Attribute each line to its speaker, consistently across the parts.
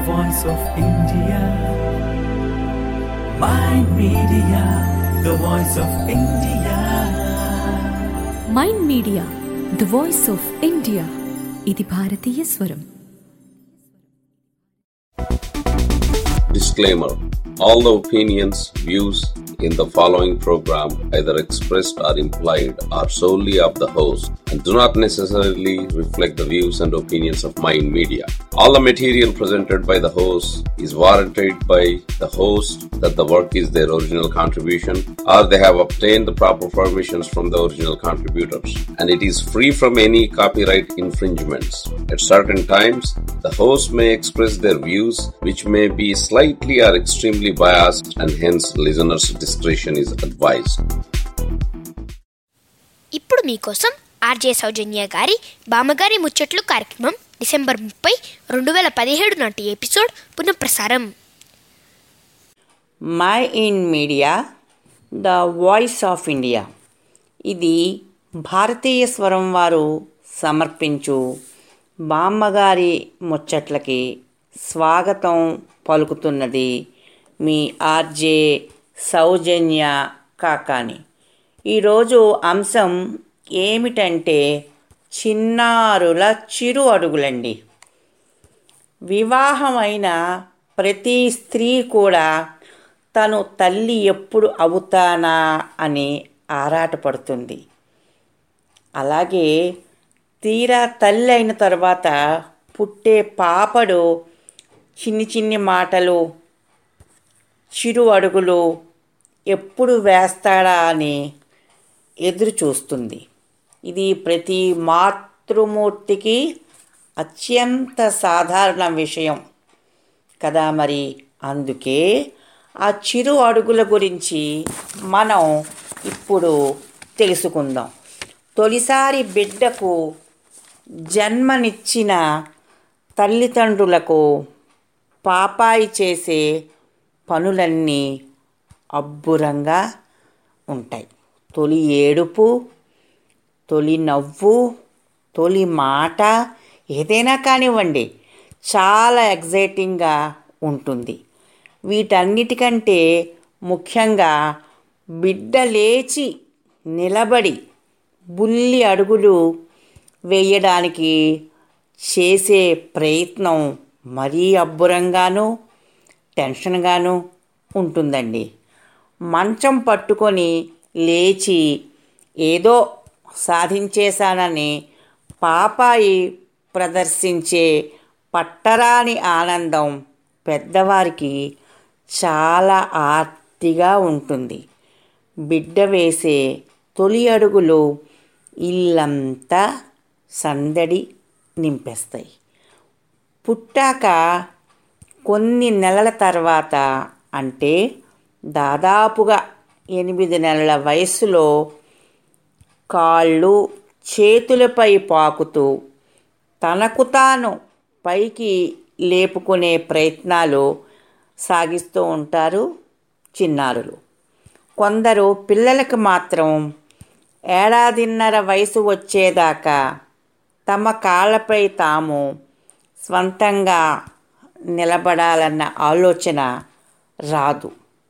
Speaker 1: voice of India. Mind Media, the voice of India.
Speaker 2: Mind Media the voice of India. ఇది భారతీయ స్వరం.
Speaker 3: Disclaimer: all the opinions, views in the following program, either expressed or implied, are solely of the host and do not necessarily reflect the views and opinions of Mind Media. All the material presented by the host is warranted by the host that the work is their original contribution or they have obtained the proper permissions from the original contributors, and it is free from any copyright infringements. At certain times, the host may express their views which may be slightly or extremely biased, and hence listeners' discretion is advised.
Speaker 4: ఇప్పుడు మీకోసం RJ సౌజన్య గారి బామ్మగారి ముచ్చట్లు కార్యక్రమం December 30, 2017 నాటి episode పునఃప్రసారం.
Speaker 5: Mind Media the voice of India. ఇది భారతీయ స్వరం వారు సమర్పించు బామ్మగారి ముచ్చట్లకి స్వాగతం పలుకుతున్నది మీ ఆర్జే సౌజన్య కాకాని. ఈరోజు అంశం ఏమిటంటే చిన్నారుల చిరు అడుగులండి. వివాహమైన ప్రతి స్త్రీ కూడా తను తల్లి ఎప్పుడు అవుతానా అని ఆరాటపడుతుంది. అలాగే తీరా తల్లి అయిన తర్వాత పుట్టే పాపడు చిన్ని చిన్ని మాటలు, చిరు అడుగులు ఎప్పుడు వేస్తాడా అని ఎదురు చూస్తుంది. ఇది ప్రతి మాతృమూర్తికి అత్యంత సాధారణ విషయం కదా. మరి అందుకే ఆ చిరు అడుగుల గురించి మనం ఇప్పుడు తెలుసుకుందాం. తొలిసారి బిడ్డకు జన్మనిచ్చిన తల్లిదండ్రులకు పాపాయి చేసే పనులన్నీ అబ్బురంగా ఉంటాయి. తొలి ఏడుపు, తొలి నవ్వు, తొలి మాట ఏదైనా కానివ్వండి, చాలా ఎగ్జైటింగ్గా ఉంటుంది. వీటన్నిటికంటే ముఖ్యంగా బిడ్డ లేచి నిలబడి బుల్లి అడుగులు వేయడానికి చేసే ప్రయత్నం మరీ అబ్బురంగాను టెన్షన్గాను ఉంటుందండి. మంచం పట్టుకొని లేచి ఏదో సాధించేశానని పాపాయి ప్రదర్శించే పట్టరాని ఆనందం పెద్దవారికి చాలా ఆర్తిగా ఉంటుంది. బిడ్డ వేసే తొలి అడుగులు ఇల్లంతా సందడి నింపేస్తాయి. పుట్టాక కొన్ని నెలల తర్వాత, అంటే దాదాపుగా 8 నెలల వయసులో కాళ్ళు చేతులపై పాకుతూ తనకు తాను పైకి లేపుకునే ప్రయత్నాలు సాగిస్తూ ఉంటారు చిన్నారులు. కొందరు పిల్లలకు మాత్రం ఏడాదిన్నర వయసు వచ్చేదాకా తమ కాళ్ళపై తాము స్వంతంగా నిలబడాలన్న ఆలోచన రాదు.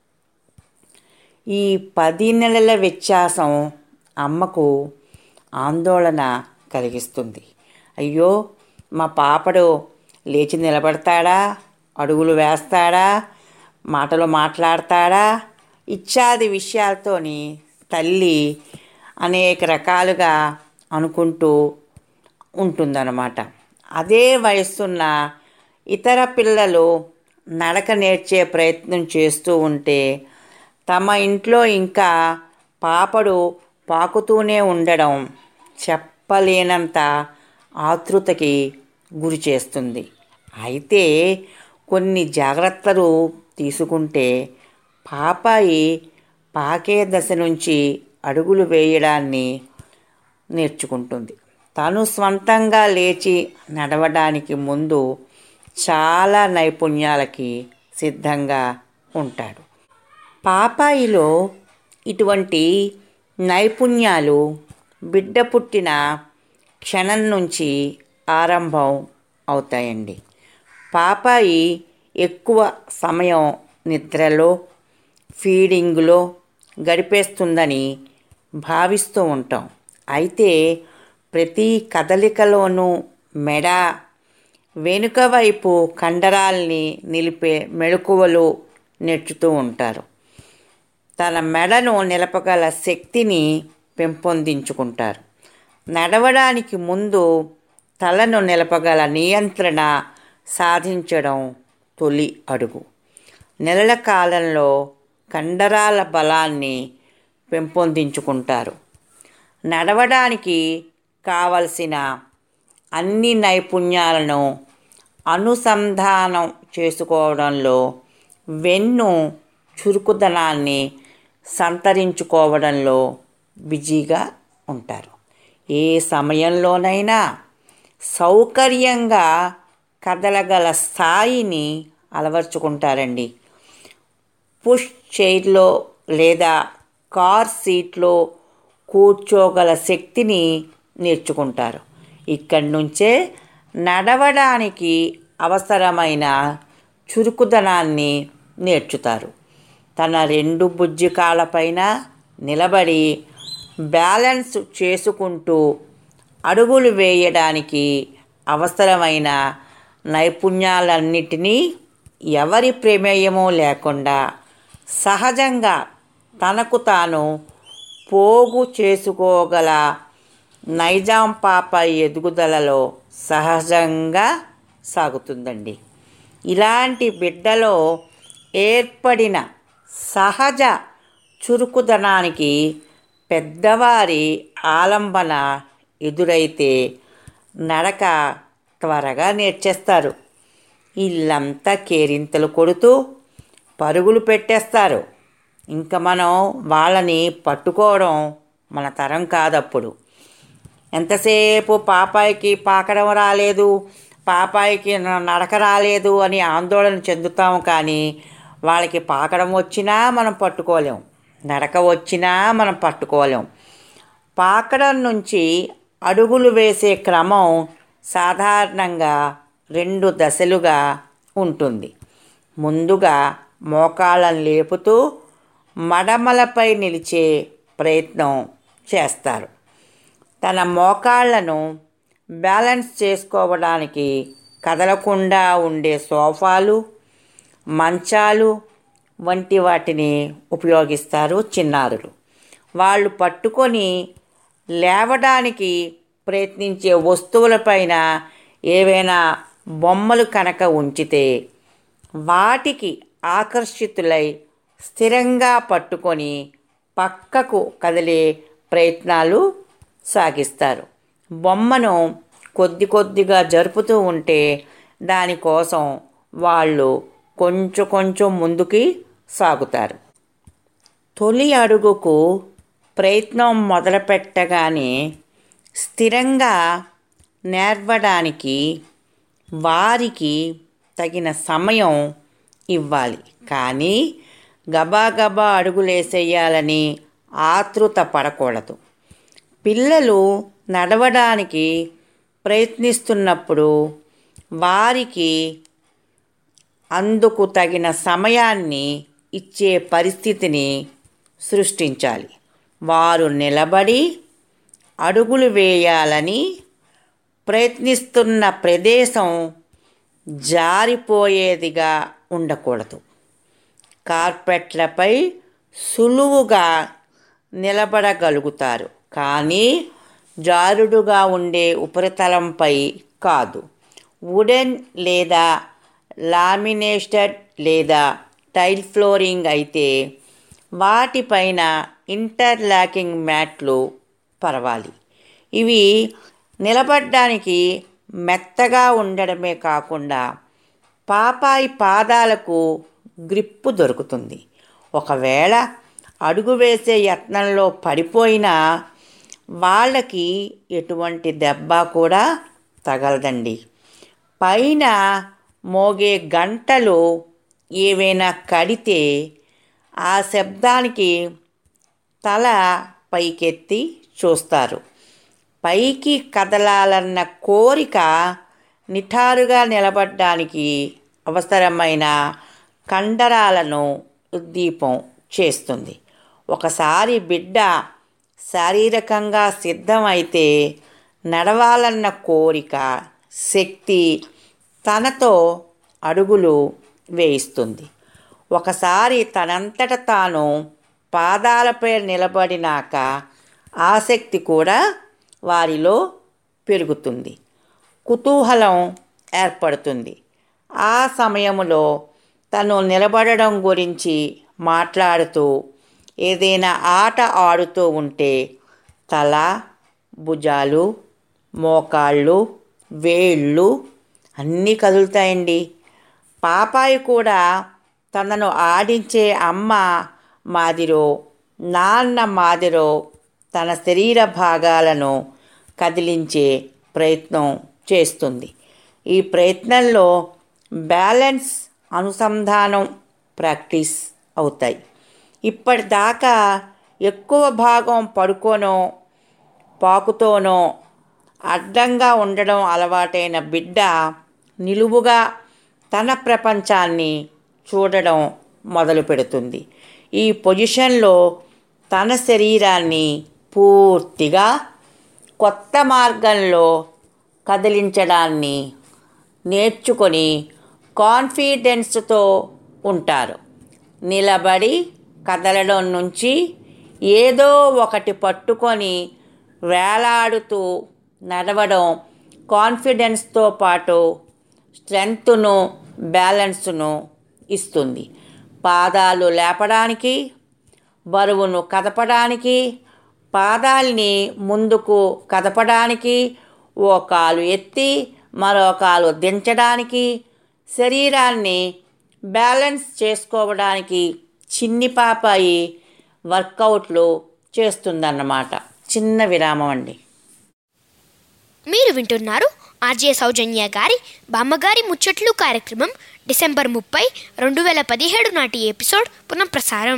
Speaker 5: ఈ 10 నెలల వ్యత్యాసం అమ్మకు ఆందోళన కలిగిస్తుంది. అయ్యో, మా పాపడు లేచి నిలబడతాడా, అడుగులు వేస్తాడా, మాటలు మాట్లాడతాడా ఇత్యాది విషయాలతోని తల్లి అనేక రకాలుగా అనుకుంటూ ఉంటుందన్నమాట. అదే వయస్సున్న ఇతర పిల్లలు నడక నేర్చే ప్రయత్నం చేస్తూ ఉంటే తమ ఇంట్లో ఇంకా పాపడు పాకుతూనే ఉండడం చెప్పలేనంత ఆతృతకి గురి చేస్తుంది. అయితే కొన్ని జాగ్రత్తలు తీసుకుంటే పాపాయి పాకే దశ నుంచి అడుగులు వేయడాన్ని నేర్చుకుంటుంది. తను స్వంతంగా లేచి నడవడానికి ముందు చాలా నైపుణ్యాలకి సిద్ధంగా ఉంటాడు. పాపాయిలో ఇటువంటి నైపుణ్యాలు బిడ్డ పుట్టిన క్షణం నుంచి ఆరంభం అవుతాయండి. పాపాయి ఎక్కువ సమయం నిద్రలో, ఫీడింగ్లో గడిపేస్తుందని భావిస్తూ ఉంటాం. అయితే ప్రతి కదలికలోనూ మెడ, వెనుక వైపు కండరాల్ని నిలిపే మెళకువలు నేర్చుతూ ఉంటారు. తన మెడను నిలపగల శక్తిని పెంపొందించుకుంటారు. నడవడానికి ముందు తలను నిలపగల నియంత్రణ సాధించడం తొలి అడుగు. నెలల కాలంలో కండరాల బలాన్ని పెంపొందించుకుంటారు. నడవడానికి కావలసిన అన్ని నైపుణ్యాలను అనుసంధానం చేసుకోవడంలో, వెన్ను చురుకుదనాన్ని సంతరించుకోవడంలో బిజీగా ఉంటారు. ఏ సమయంలోనైనా సౌకర్యంగా కదలగల స్థాయిని అలవర్చుకుంటారండి. పుష్ చైర్లో లేదా కార్ సీట్లో కూర్చోగల శక్తిని నేర్చుకుంటారు. ఇక్కడి నుంచే నడవడానికి అవసరమైన చురుకుదనాన్ని నేర్చుతారు. తన 2 భుజాలపైన నిలబడి బ్యాలెన్స్ చేసుకుంటూ అడుగులు వేయడానికి అవసరమైన నైపుణ్యాలన్నిటినీ ఎవరి ప్రమేయమూ లేకుండా సహజంగా తనకు తాను పోగు చేసుకోగల నైజాం పాపాయి ఎదుగుదలలో సహజంగా సాగుతుందండి. ఇలాంటి బిడ్డలో ఏర్పడిన సహజ చురుకుదనానికి పెద్దవారి ఆలంబన ఎదురైతే నడక త్వరగా నేర్చేస్తారు. ఇల్లంతా కేరింతలు కొడుతూ పరుగులు పెట్టేస్తారు. ఇంకా మనం వాళ్ళని పట్టుకోవడం మన తరం కాదప్పుడు. ఎంతసేపు పాపాయికి పాకడం రాలేదు, పాపాయికి నడక రాలేదు అని ఆందోళన చెందుతాము. కానీ వాళ్ళకి పాకడం వచ్చినా మనం పట్టుకోలేం, నడక వచ్చినా మనం పట్టుకోలేం. పాకడం నుంచి అడుగులు వేసే క్రమం సాధారణంగా 2 దశలుగా ఉంటుంది. ముందుగా మోకాళ్ళను లేపుతూ మడమలపై నిలిచే ప్రయత్నం చేస్తారు. తన మోకాళ్లను బ్యాలెన్స్ చేసుకోవడానికి కదలకుండా ఉండే సోఫాలు, మంచాలు వంటి వాటిని ఉపయోగిస్తారు చిన్నారులు. వాళ్ళు పట్టుకొని లేవడానికి ప్రయత్నించే వస్తువులపైన ఏవైనా బొమ్మలు కనుక ఉంచితే వాటికి ఆకర్షితులై స్థిరంగా పట్టుకొని పక్కకు కదిలే ప్రయత్నాలు సాగిస్తారు. బొమ్మను కొద్ది కొద్దిగా జరుపుతూ ఉంటే దానికోసం వాళ్ళు కొంచెం కొంచెం ముందుకి సాగుతారు. తొలి అడుగుకు ప్రయత్నం మొదలుపెట్టగానే స్థిరంగా నేర్వడానికి వారికి తగిన సమయం ఇవ్వాలి. కానీ గబాగబా అడుగులేసేయాలని ఆతృత పడకూడదు. పిల్లలు నడవడానికి ప్రయత్నిస్తున్నప్పుడు వారికి అందుకు తగిన సమయాన్ని ఇచ్చే పరిస్థితిని సృష్టించాలి. వారు నిలబడి అడుగులు వేయాలని ప్రయత్నిస్తున్న ప్రదేశం జారిపోయేదిగా ఉండకూడదు. కార్పెట్లపై సులువుగా నిలబడగలుగుతారు, కానీ జారుడుగా ఉండే ఉపరితలంపై కాదు. వుడెన్ లేదా లామినేటెడ్ లేదా టైల్ ఫ్లోరింగ్ అయితే వాటిపైన ఇంటర్లాకింగ్ మ్యాట్లు పరవాలి. ఇవి నిలబడడానికి మెత్తగా ఉండడమే కాకుండా పాపాయి పాదాలకు గ్రిప్పు దొరుకుతుంది. ఒకవేళ అడుగు వేసే యత్నంలో పడిపోయినా వాళ్ళకి ఎటువంటి దెబ్బ కూడా తగలదండి. పైన మోగే గంటలు ఏవైనా కడితే ఆ శబ్దానికి తల పైకెత్తి చూస్తారు. పైకి కదలాలన్న కోరిక నిఠారుగా నిలబడడానికి అవసరమైన కండరాలను ఉద్దీపం చేస్తుంది. ఒకసారి బిడ్డ శారీరకంగా సిద్ధమైతే నడవాలన్న కోరిక, శక్తి తనతో అడుగులు వేయిస్తుంది. ఒకసారి తనంతట తాను పాదాలపై నిలబడినాక ఆసక్తి కూడా వారిలో పెరుగుతుంది, కుతూహలం ఏర్పడుతుంది. ఆ సమయంలో తను నిలబడడం గురించి మాట్లాడుతూ ఏదైనా ఆట ఆడుతూ ఉంటే తల, భుజాలు, మోకాళ్ళు, వేళ్ళు అన్నీ కదులుతాయండి. పాపాయి కూడా తనను ఆడించే అమ్మ మాదిరో నాన్న మాదిరో తన శరీర భాగాలను కదిలించే ప్రయత్నం చేస్తుంది. ఈ ప్రయత్నంలో బ్యాలెన్స్, అనుసంధానం ప్రాక్టీస్ అవుతాయి. ఇప్పటిదాకా ఎక్కువ భాగం పడుకోనో పాకుతోనో అడ్డంగా ఉండడం అలవాటైన బిడ్డ నిలువుగా తన ప్రపంచాన్ని చూడడం మొదలు పెడుతుంది. ఈ పొజిషన్లో తన శరీరాన్ని పూర్తిగా కొత్త మార్గంలో కదిలించడాన్ని నేర్చుకొని కాన్ఫిడెన్స్తో ఉంటారు. నిలబడి కదలడం నుంచి ఏదో ఒకటి పట్టుకొని వేలాడుతూ నడవడం కాన్ఫిడెన్స్తో పాటు స్ట్రెంగ్త్ను, బ్యాలెన్స్ను ఇస్తుంది. పాదాలు లేపడానికి, బరువును కదపడానికి, పాదాల్ని ముందుకు కదపడానికి, ఓ కాలు ఎత్తి మరో కాలు దించడానికి, శరీరాన్ని బ్యాలెన్స్ చేసుకోవడానికి చిన్ని పాపాయి వర్కౌట్లు చేస్తుందన్నమాట. చిన్న విరామం అండి.
Speaker 4: మీరు వింటున్నారు ఆర్జే సౌజన్య గారి బామ్మగారి ముచ్చట్లు కార్యక్రమం డిసెంబర్ 30, 2017 నాటి ఎపిసోడ్ పునఃప్రసారం.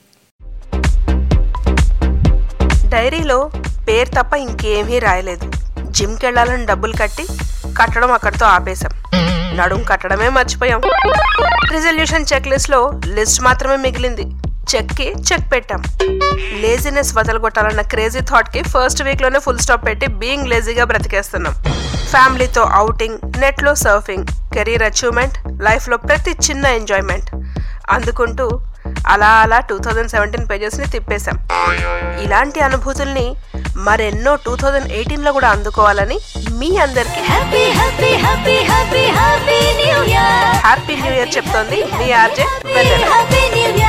Speaker 6: డైరీలో పేరు తప్ప ఇంకేమీ రాయలేదు. జిమ్కి వెళ్ళాలని డబ్బులు కట్టడం అక్కడితో ఆపేశాం. నడుం కట్టడమే మర్చిపోయాం. రిజల్యూషన్ చెక్ లిస్ట్లో లిస్ట్ మాత్రమే మిగిలింది. చెక్ పెట్టాం. లేజినెస్ వదలగొట్టాలన్న క్రేజీ థాట్కి ఫస్ట్ వీక్లోనే ఫుల్ స్టాప్ పెట్టి బీయింగ్ లేజీగా బ్రతికేస్తున్నాం. ఫ్యామిలీతో ఔటింగ్, నెట్లో సర్ఫింగ్, కెరీర్ అచీవ్మెంట్, లైఫ్లో ప్రతి చిన్న ఎంజాయ్మెంట్ అందుకుంటూ అలా 2017 పేజెస్ని తిప్పేశాం. ఇలాంటి అనుభూతుల్ని మరెన్నో 2018లో కూడా అందుకోవాలని మీ అందరికీ హ్యాపీ న్యూ ఇయర్ చెప్తోంది మీ ఆర్జే వెన్నెల.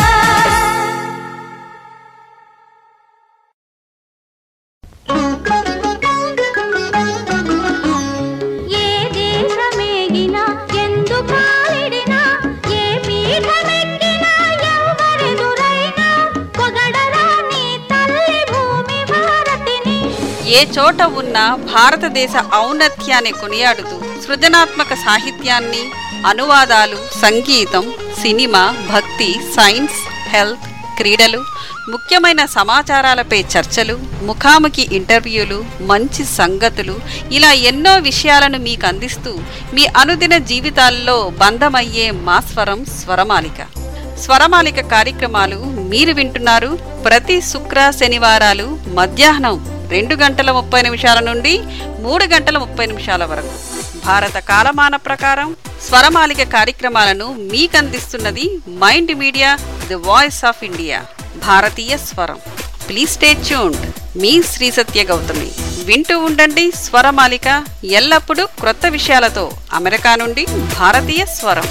Speaker 7: ఏ చోట ఉన్న భారతదేశ ఔన్నత్యాన్ని కొనియాడుతూ సృజనాత్మక సాహిత్యాన్ని, అనువాదాలు, సంగీతం, సినిమా, భక్తి, సైన్స్, హెల్త్, క్రీడలు, ముఖ్యమైన సమాచారాలపై చర్చలు, ముఖాముఖి ఇంటర్వ్యూలు, మంచి సంగతులు, ఇలా ఎన్నో విషయాలను మీకు అందిస్తూ మీ అనుదిన జీవితాల్లో బంధమయ్యే మా స్వరం స్వరమాలిక. స్వరమాలిక కార్యక్రమాలు మీరు వింటున్నారు ప్రతి శుక్ర, శనివారాలు మధ్యాహ్నం 2:30 నుండి 3:30 వరకు భారత కాలమాన ప్రకారం. స్వరమాలిక కార్యక్రమాలను మీకందిస్తున్నది Mind Media, the voice of India, భారతీయ స్వరం. Please stay tuned. మీ శ్రీ సత్య గౌతమి. వింటూ ఉండండి స్వరమాలిక, ఎల్లప్పుడూ క్రొత్త విషయాలతో. అమెరికా నుండి భారతీయ స్వరం.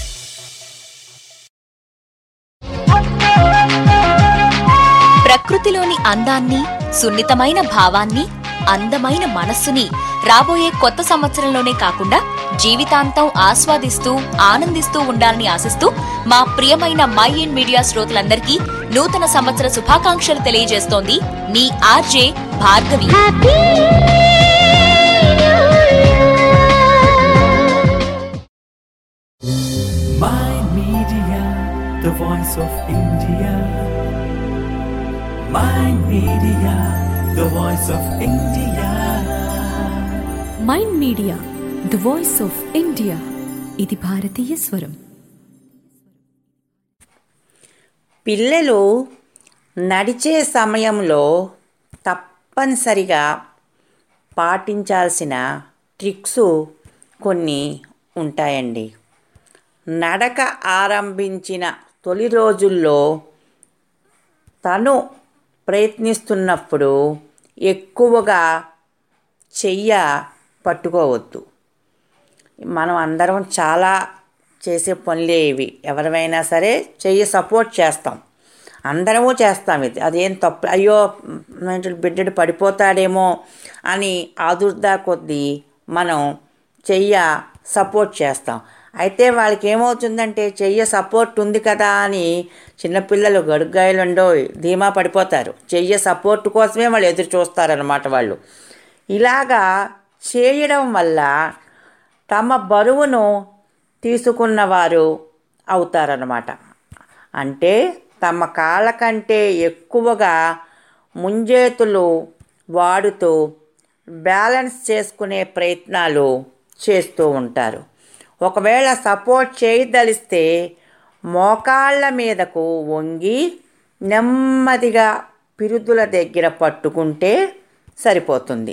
Speaker 2: ప్రకృతిలోని అందాన్ని, సున్నితమైన భావాన్ని, అందమైన మనస్సుని రాబోయే కొత్త సంవత్సరంలోనే కాకుండా జీవితాంతం ఆస్వాదిస్తూ ఆనందిస్తూ ఉండాలని ఆశిస్తూ మా ప్రియమైన మై ఇన్ మీడియా శ్రోతలందరికీ నూతన సంవత్సర శుభాకాంక్షలు తెలియజేస్తోంది మీ RJ Bhargavi.
Speaker 1: Mind Media, the voice of India. Mind Media, the voice of India.
Speaker 2: Mind Media, the voice of India.
Speaker 1: ఇది భారతీయ స్వరం.
Speaker 5: పిల్లలు నడిచే సమయంలో తప్పనిసరిగా పాటించాల్సిన ట్రిక్స్ కొన్ని ఉంటాయండి. నడక ఆరంభించిన తొలి రోజుల్లో తను ప్రయత్నిస్తున్నప్పుడు ఎక్కువగా చెయ్య పట్టుకోవద్దు. మనం అందరం చాలా చేసే పనులే ఇవి. ఎవరైనా సరే చెయ్యి సపోర్ట్ చేస్తాం, అందరము చేస్తాం. ఇది అదేం తప్పు, అయ్యో బిడ్డడు పడిపోతాడేమో అని ఆదుర్దా కొద్దీ మనం చెయ్య సపోర్ట్ చేస్తాం. అయితే వాళ్ళకి ఏమవుతుందంటే చెయ్య సపోర్ట్ ఉంది కదా అని చిన్నపిల్లలు గడుగ్గాయలుండో ధీమా పడిపోతారు. చెయ్య సపోర్ట్ కోసమే వాళ్ళు ఎదురు చూస్తారనమాట. వాళ్ళు ఇలాగా చేయడం వల్ల తమ బరువును తీసుకున్నవారు అవుతారన్నమాట. అంటే తమ కాళ్ళ కంటే ఎక్కువగా ముంజేతులు వాడుతూ బ్యాలెన్స్ చేసుకునే ప్రయత్నాలు చేస్తూ ఉంటారు. ఒకవేళ సపోర్ట్ చేయదలిస్తే మోకాళ్ళ మీదకు వంగి నెమ్మదిగా పిరుదుల దగ్గర పట్టుకుంటే సరిపోతుంది.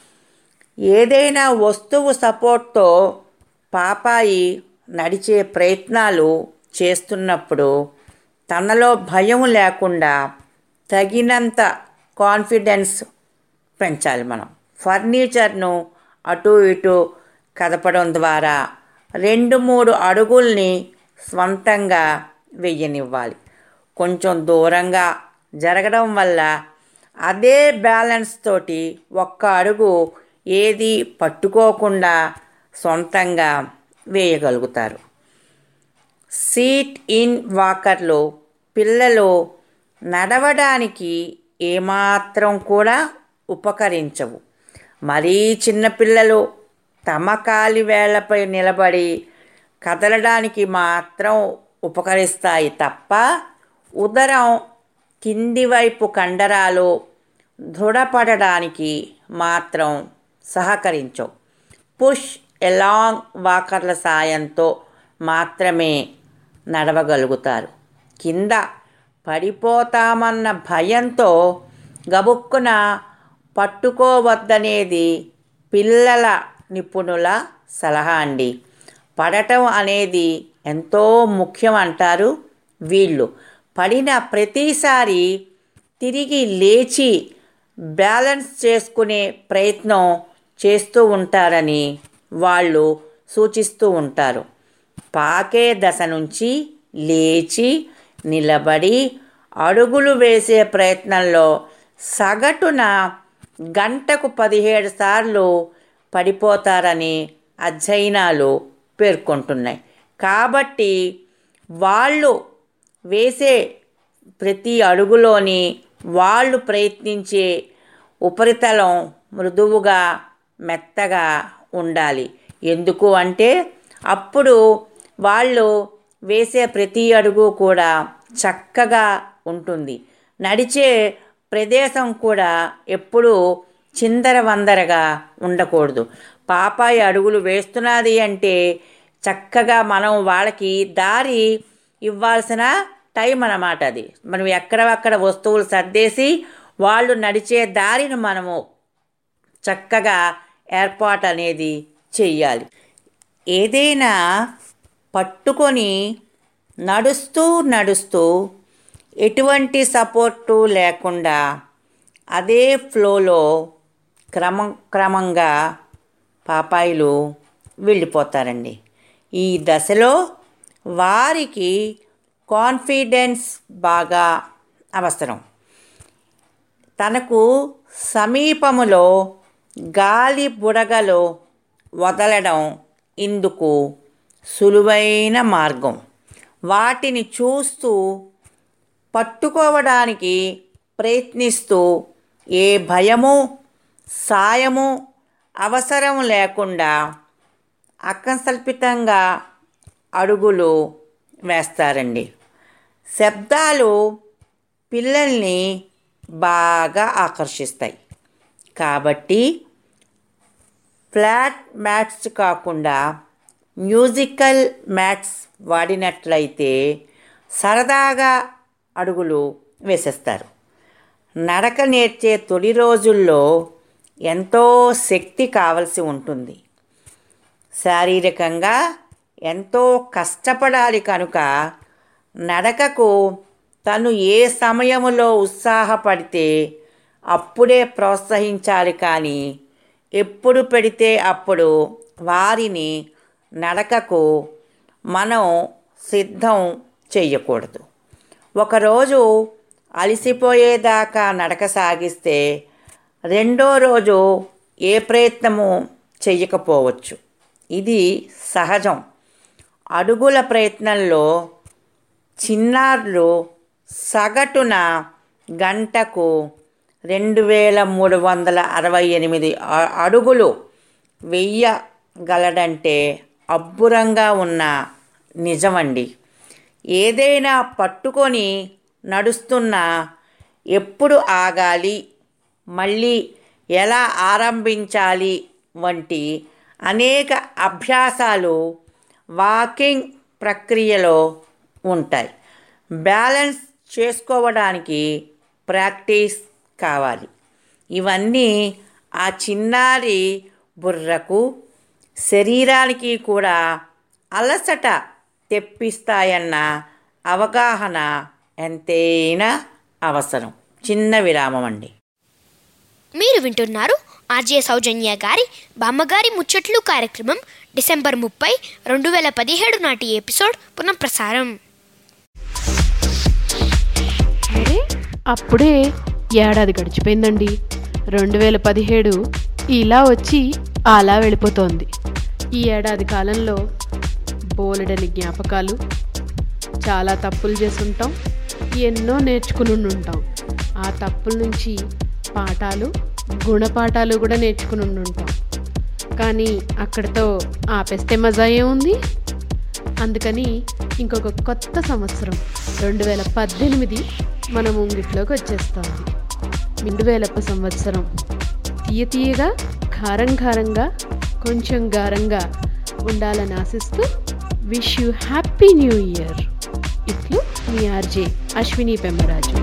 Speaker 5: ఏదైనా వస్తువు సపోర్ట్తో పాపాయి నడిచే ప్రయత్నాలు చేస్తున్నప్పుడు తనలో భయం లేకుండా తగినంత కాన్ఫిడెన్స్ పెంచాలి. మనం ఫర్నిచర్ను అటు ఇటు కదపడం ద్వారా 2-3 అడుగుల్ని స్వంతంగా వెయ్యనివ్వాలి. కొంచెం దూరంగా జరగడం వల్ల అదే బ్యాలెన్స్ తోటి ఒక్క అడుగు ఏది పట్టుకోకుండా సొంతంగా వేయగలుగుతారు. సీట్ ఇన్ వాకర్లు పిల్లలు నడవడానికి ఏమాత్రం కూడా ఉపకరించవు. మరీ చిన్నపిల్లలు తమ కాలి వేళ్లపై నిలబడి కదలడానికి మాత్రం ఉపకరిస్తాయి తప్ప ఉదరం కింది వైపు కండరాలు దృఢపడడానికి మాత్రం సహకరించవు. పుష్ ఎలాంగ్ వాకర్ల సాయంతో మాత్రమే నడవగలుగుతారు. కింద పడిపోతామన్న భయంతో గబుక్కున పట్టుకోవద్దనేది పిల్లల నిపుణుల సలహా అండి. పడటం అనేది ఎంతో ముఖ్యం అంటారు వీళ్ళు. పడిన ప్రతిసారి తిరిగి లేచి బ్యాలెన్స్ చేసుకునే ప్రయత్నం చేస్తూ ఉంటారని వాళ్ళు సూచిస్తూ ఉంటారు. పాకే దశ నుంచి లేచి నిలబడి అడుగులు వేసే ప్రయత్నంలో సగటున గంటకు 17 సార్లు పడిపోతారని అధ్యయనాలు పేర్కొంటున్నాయి. కాబట్టి వాళ్ళు వేసే ప్రతి అడుగులోని వాళ్ళు ప్రయత్నించే ఉపరితలం మృదువుగా మెత్తగా ఉండాలి. ఎందుకు అంటే అప్పుడు వాళ్ళు వేసే ప్రతి అడుగు కూడా చక్కగా ఉంటుంది. నడిచే ప్రదేశం కూడా ఎప్పుడూ చిందరవందరగా ఉండకూడదు. పాపాయి అడుగులు వేస్తున్నది అంటే చక్కగా మనం వాళ్ళకి దారి ఇవ్వాల్సిన టైం అన్నమాట. అది మనం ఎక్కడక్కడ వస్తువులు సర్దేసి వాళ్ళు నడిచే దారిని మనము చక్కగా ఏర్పాటు అనేది చెయ్యాలి. ఏదైనా పట్టుకొని నడుస్తూ ఎటువంటి సపోర్టు లేకుండా అదే ఫ్లోలో క్రమంగా పాపాయిలు వెళ్ళిపోతారండి. ఈ దశలో వారికి కాన్ఫిడెన్స్ బాగా అవసరం. తనకు సమీపములో గాలి బుడగలు వదలడం ఇందుకు సులువైన మార్గం. వాటిని చూస్తూ పట్టుకోవడానికి ప్రయత్నిస్తూ ఏ భయము సాయము అవసరం లేకుండా అకల్పితంగా అడుగులు వేస్తారండి. శబ్దాలు పిల్లల్ని బాగా ఆకర్షిస్తాయి. కాబట్టి ఫ్లాట్ మ్యాట్స్ కాకుండా మ్యూజికల్ మ్యాట్స్ వాడినట్లయితే సరదాగా అడుగులు వేసేస్తారు. నడక నేర్చే తొలి రోజుల్లో ఎంతో శక్తి కావలసి ఉంటుంది. శారీరకంగా ఎంతో కష్టపడాలి కనుక నడకకు తను ఏ సమయంలో ఉత్సాహపడితే అప్పుడే ప్రోత్సహించాలి, కానీ ఎప్పుడు పెడితే అప్పుడు వారిని నడకకు మనం సిద్ధం చేయకూడదు. ఒకరోజు అలసిపోయేదాకా నడక సాగిస్తే రెండో రోజు ఏ ప్రయత్నము చెయ్యకపోవచ్చు. ఇది సహజం. అడుగుల ప్రయత్నంలో చిన్నారులు సగటున గంటకు 2368 అడుగులు వెయ్యగలడంటే అబ్బురంగా ఉన్న నిజమండి. ఏదైనా పట్టుకొని నడుస్తున్నా ఎప్పుడు ఆగాలి, మళ్ళీ ఎలా ఆరంభించాలి వంటి అనేక అభ్యాసాలు వాకింగ్ ప్రక్రియలో ఉంటాయి. బ్యాలెన్స్ చేసుకోవడానికి ప్రాక్టీస్ కావాలి. ఇవన్నీ ఆ చిన్నారి బుర్రకు శరీరానికి కూడా అలసట తెప్పిస్తాయన్న అవగాహన ఎంతైనా అవసరం. చిన్న విరామం అండి.
Speaker 4: మీరు వింటున్నారు ఆర్జే సౌజన్య గారి బామ్మగారి ముచ్చట్లు కార్యక్రమం డిసెంబర్ 30, 2017 నాటి ఎపిసోడ్ పునఃప్రసారం.
Speaker 8: అరే అప్పుడే ఏడాది గడిచిపోయిందండి. 2017 ఇలా వచ్చి అలా వెళ్ళిపోతోంది. ఈ ఏడాది కాలంలో బోలెడని జ్ఞాపకాలు, చాలా తప్పులు చేసుంటాం, ఎన్నో నేర్చుకుని ఉంటాం. ఆ తప్పుల నుంచి పాఠాలు, గుణపాఠాలు కూడా నేర్చుకుని ఉంటాం. కానీ అక్కడితో ఆపేస్తే మజా ఏముంది? అందుకని ఇంకొక కొత్త సంవత్సరం 2018 మన ముంగిట్లోకి వచ్చేస్తుంది. 2000 సంవత్సరం తీయగా, ఘారంగా, కొంచెం గారంగా ఉండాలని ఆశిస్తూ wish you happy new year. ఇట్లు మీ ఆర్జే అశ్విని పెమ్మరాజు.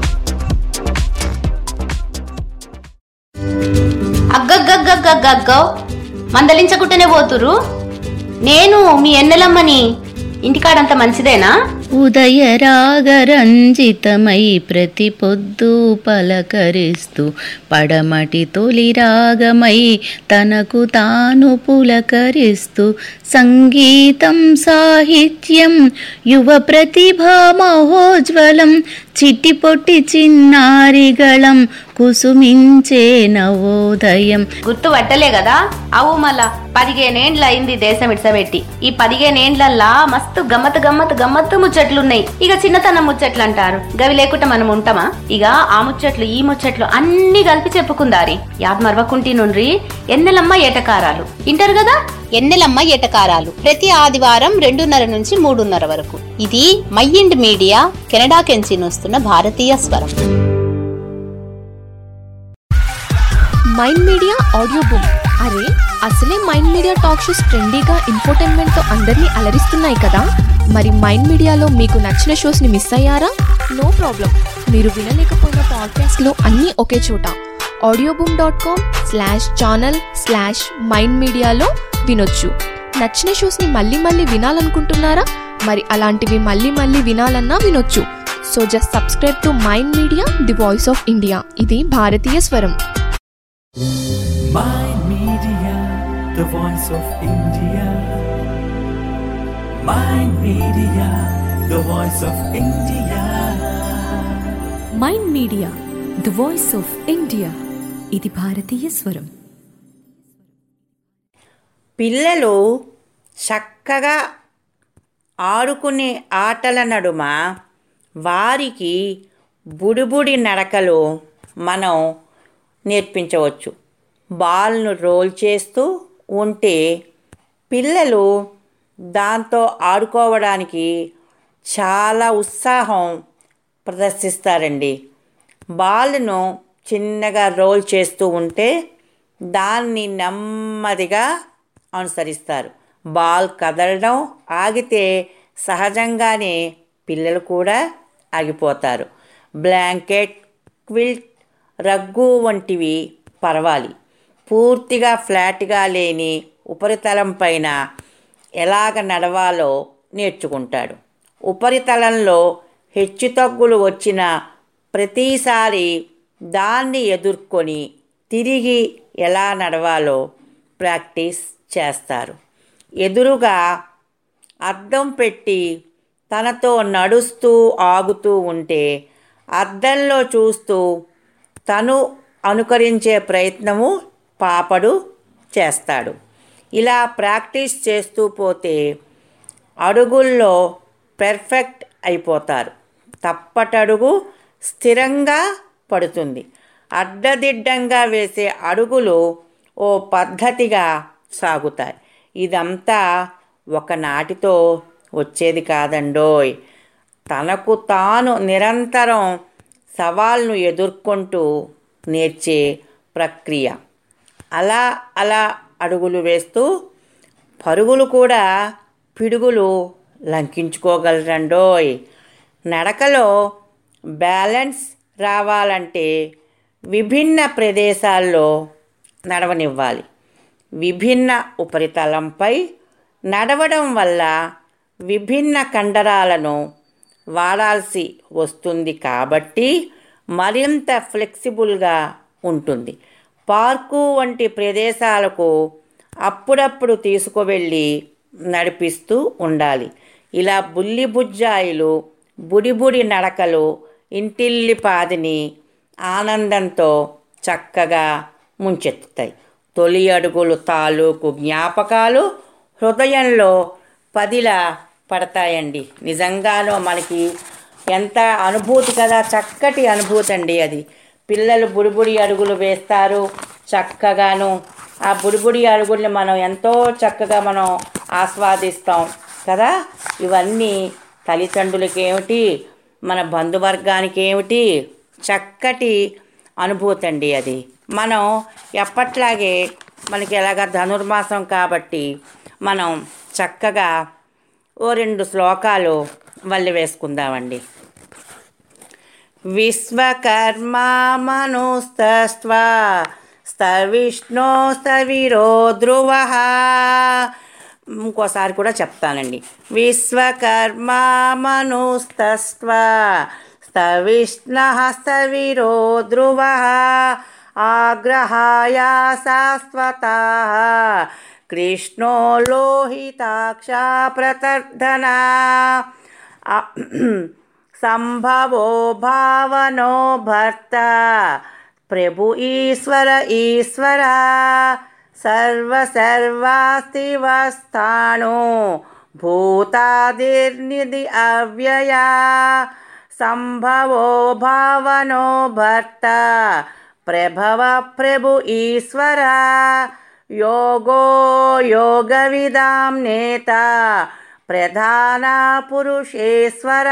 Speaker 9: అగ్గగ్గగ్గగ్గగ్గో మందలించకుంటేనే పోతురు. నేను మీ ఎన్నెలమ్మని. ఇంటికాడంత మంచిదేనా?
Speaker 10: ఉదయ రాగరంజితమై ప్రతి పొద్దు పలకరిస్తూ పడమటి తొలి రాగమై తనకు తాను పులకరిస్తూ సంగీతం సాహిత్యం యువ ప్రతిభా మహోజ్వలం చిట్టి పొట్టి చిన్నారిగళం కుసుమించే నవోదయం.
Speaker 9: గుర్తు పట్టలే కదా? అవు మళ్ళా 15 ఏండ్లు అయింది దేశం ఇడ్సబెట్టి. ఈ 15 ఏండ్లల్లా మస్తు గమ్మత్తు ముచ్చట్లున్నాయి. ఇక చిన్నతనం ముచ్చట్లు అంటారు, గవి లేకుండా మనం ఉంటామా? ఇక ఆ ముచ్చట్లు ఈ ముచ్చట్లు అన్ని కలిపి చెప్పుకుందారి. యాద్ మరవకుంటి నుండి ఎన్నెలమ్మ ఏటకారాలు ఇంటారు కదా.
Speaker 11: ఎన్నెలమ్మ ఏటకారాలు ప్రతి ఆదివారం 2:30 నుంచి 3:30 వరకు. ఇది మైండ్ మీడియా కెనడా కెంచి వస్తున్న భారతీయ స్వరం.
Speaker 12: Mind Media audio book. అరే అసలే మైండ్ మీడియా టాక్ షోస్ ట్రెండీగా ఇన్ఫోటైన్మెంట్ తో అందరినీ అలరిస్తున్నాయి కదా. మరి మైండ్ మీడియాలో మీకు నచ్చిన షోస్ ని మిస్ అయ్యారా? No problem. మీరు వినలేకపోయిన పాడ్కాస్ట్ లో అన్నీ ఒకే చోట audioboom.com/channel/Mind Mediaలో వినొచ్చు. నచ్చిన షోస్ ని మళ్ళీ వినాలనుకుంటున్నారా? మరి అలాంటివి మళ్ళీ వినాలన్నా వినొచ్చు. So just subscribe to Mind Media, the voice of India. ఇది భారతీయ స్వరం.
Speaker 1: Mind Media, the voice of India. Mind Media, the voice of India.
Speaker 13: Mind Media, the voice of India. ఇది భారతీయ స్వరం.
Speaker 5: పిల్లలు చక్కగా ఆడుకునే ఆటల నడుమ వారికి బుడిబుడి నడకలు మనం నేర్పించవచ్చు. బాల్ను రోల్ చేస్తూ ఉంటే పిల్లలు దాంతో ఆడుకోవడానికి చాలా ఉత్సాహం ప్రదర్శిస్తారండి. బాల్ను చిన్నగా రోల్ చేస్తూ ఉంటే దాన్ని నెమ్మదిగా అనుసరిస్తారు. బాల్ కదలడం ఆగితే సహజంగానే పిల్లలు కూడా ఆగిపోతారు. బ్లాంకెట్, క్విల్ట్, రగ్గు వంటివి పర్వాలి. పూర్తిగా ఫ్లాట్గా లేని ఉపరితలం పైన ఎలాగ నడవాలో నేర్చుకుంటాడు. ఉపరితలంలో హెచ్చుతగ్గులు వచ్చిన ప్రతిసారి దాన్ని ఎదుర్కొని తిరిగి ఎలా నడవాలో ప్రాక్టీస్ చేస్తారు. ఎదురుగా అద్దం పెట్టి తనతో నడుస్తూ ఆగుతూ ఉంటే అద్దంలో చూస్తూ తను అనుకరించే ప్రయత్నము పాపడు చేస్తాడు. ఇలా ప్రాక్టీస్ చేస్తూ పోతే అడుగుల్లో పెర్ఫెక్ట్ అయిపోతారు. తప్పటడుగు స్థిరంగా పడుతుంది. అడ్డదిడ్డంగా వేసే అడుగులు ఓ పద్ధతిగా సాగుతాయి. ఇదంతా ఒకనాటితో వచ్చేది కాదండోయ్. తనకు తాను నిరంతరం సవాల్ను ఎదుర్కొంటూ నేర్చే ప్రక్రియ. అలా అలా అడుగులు వేస్తూ పరుగులు కూడా పిడుగులు లంకించుకోగలరండోయ్. నడకలో బ్యాలెన్స్ రావాలంటే విభిన్న ప్రదేశాల్లో నడవనివ్వాలి. విభిన్న ఉపరితలంపై నడవడం వల్ల విభిన్న కండరాలను వాడాల్సి వస్తుంది కాబట్టి మరింత ఫ్లెక్సిబుల్గా ఉంటుంది. పార్కు వంటి ప్రదేశాలకు అప్పుడప్పుడు తీసుకువెళ్ళి నడిపిస్తూ ఉండాలి. ఇలా బుల్లి బుజ్జాయిలు బుడిబుడి నడకలు ఇంటిల్లిపాదిని ఆనందంతో చక్కగా ముంచెత్తుతాయి. తొలి అడుగులు తాలూకు జ్ఞాపకాలు హృదయంలో పదిలా పడతాయండి. నిజంగానో మనకి ఎంత అనుభూతి కదా, చక్కటి అనుభూతి అండి అది. పిల్లలు బుడిబుడి అడుగులు వేస్తారు చక్కగాను. ఆ బుడిబుడి అడుగుల్ని మనం ఎంతో చక్కగా మనం ఆస్వాదిస్తాం కదా. ఇవన్నీ తల్లిదండ్రులకి ఏమిటి, మన బంధువర్గానికి ఏమిటి చక్కటి అనుభూతి అండి అది. మనం ఎప్పట్లాగే మనకి ఎలాగ ధనుర్మాసం కాబట్టి మనం చక్కగా ఓ 2 శ్లోకాలు వల్లి వేసుకుందామండి. విశ్వకర్మా మనుస్తస్త్వా స్తవిష్ణో స్తవిరో ధ్రువః. ఇంకోసారి కూడా చెప్తానండి. విశ్వకర్మా మనుస్తస్త్వా స్తవిష్ణః స్తవిరో ధ్రువః ఆగ్రహాయ శాశ్వతః కృష్ణో లోహితాక్షా ప్రతర్ధనా సంభవో భావనో భర్త ప్రభు ఈశ్వర ఈశ్వర సర్వసర్వాస్తివస్థాణో భూతాదిర్నిధి అవ్యయా సంభవో భావనో భర్త ప్రభవ ప్రభు ఈశ్వర యోగో యోగవిదాం నేత ప్రధాన పురుషేశ్వర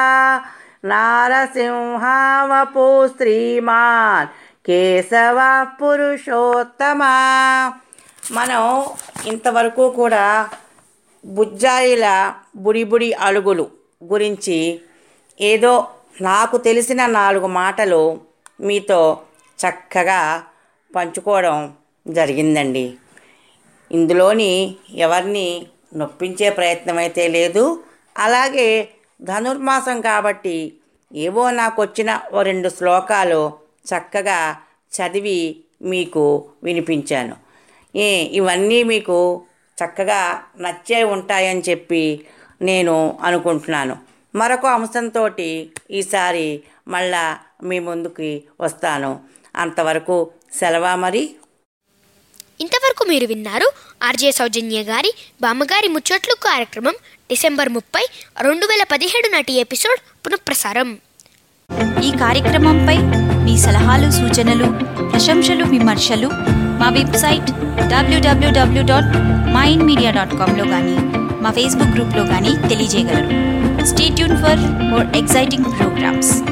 Speaker 5: నారసింహవపు శ్రీమాన్ కేశవ పురుషోత్తమ. మనం ఇంతవరకు కూడా బుజ్జాయిల బుడిబుడి అడుగులు గురించి ఏదో నాకు తెలిసిన 4 మాటలు మీతో చక్కగా పంచుకోవడం జరిగిందండి. ఇందులోని ఎవరిని నొప్పించే ప్రయత్నం అయితే లేదు. అలాగే ధనుర్మాసం కాబట్టి ఏవో నాకు వచ్చిన ఓ 2 శ్లోకాలు చక్కగా చదివి మీకు వినిపించాను. ఇవన్నీ మీకు చక్కగా నచ్చే ఉంటాయని చెప్పి నేను అనుకుంటున్నాను. మరొక అంశంతో ఈసారి మళ్ళా మీ ముందుకి వస్తాను. అంతవరకు సెలవా మరి.
Speaker 4: ఇంతవరకు మీరు విన్నారు ఆర్జే సౌజన్య గారి బామ్మగారి ముచ్చట్లు కార్యక్రమం డిసెంబర్ 30, 2017 నాటి ఎపిసోడ్ పునఃప్రసారం.
Speaker 2: ఈ కార్యక్రమంపై మీ సలహాలు సూచనలు ప్రశంసలు విమర్శలు మా వెబ్సైట్ www.mindmedia.comలో కానీ మా ఫేస్బుక్ గ్రూప్లో కానీ తెలియజేయగలరు. Stay tune for more exciting programmes.